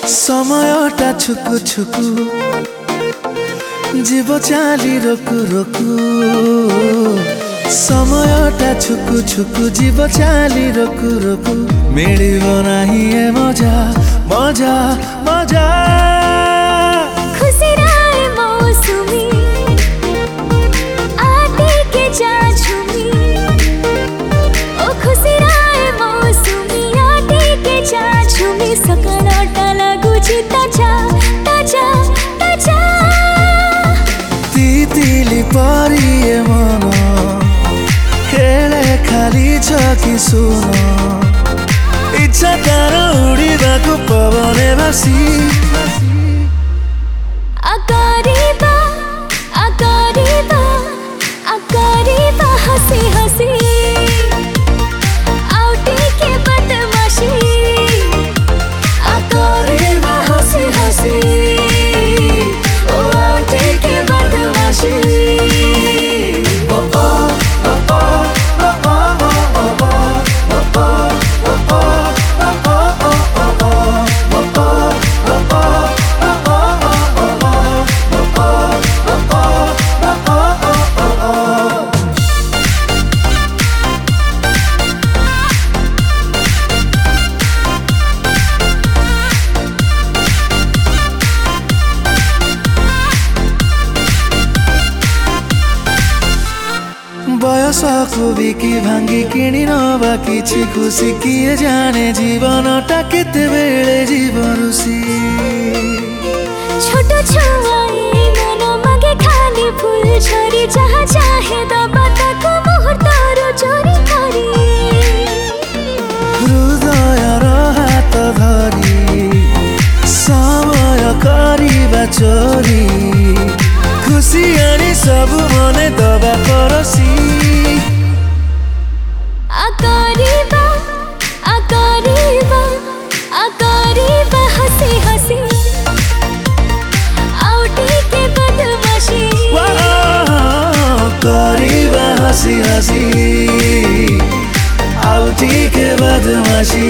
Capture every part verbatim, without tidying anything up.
সময়টা ছুকু ছুকু জীব চালি রকু রকু সময়টা ছুকু ছুকু জীব চালি রকু রকু মিলিব নাহি এ মজা মজা মজা खुशिराए मौसमी आते के जा झूमी ओ खुशिराए मौसमी आते के जा झूमी सकाळटा लागुची ताजा ताजा ताजा तितिली परी ए मन खेले खाली छकी सुन इच्छा तार उड़ीबाकू पवने भासी अकारीबा अकारीबा अकारीबा हंसी हंसी आउटी के बदमाशी अकारीबा हंसी हंसी ओ आउटी के बदमाशी बयसको बिकी भांगी किणी नवा किछि खुशी किए जाने जीवनटा केते बेले जीवन सी छोट छुआई मन मागे खाली फूल झरी जहाँ चाहे दबा ताको मुहूर्तर चोरी करी हृदयर हात धरी समय करिबा चोरी खुशी आनी सब मने दबा परसी अकारीबा अकारीबा अकारीबा हंसी हंसी आउटी के बदमाशी करीबा हंसी हंसी आउटी के बदमाशी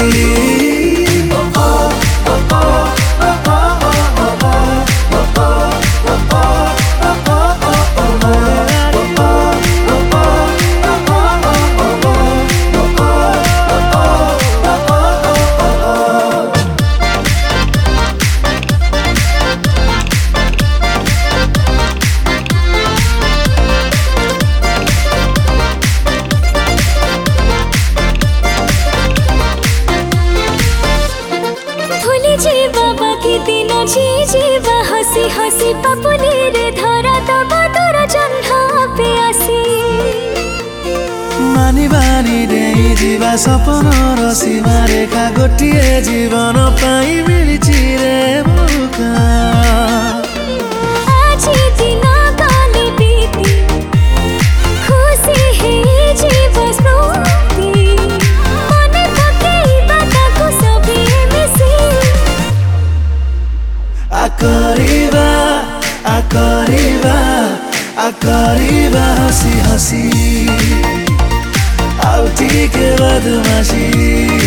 जी जीवा हसी हसी पपुली रे धरा दबा तोरा जन्हा पे आसी मानी बानी देई जीवा सपन र सीमा रेखा गोटिए जीवन पाई मिलिछि रे मौका आज दिन काली बीती खुशी है जीव स्मृति मने पकेइबा ताको सभी मिसी अकरीबा अकरीबा अकरीबा हंसी हंसी आउटी के बदमाशी।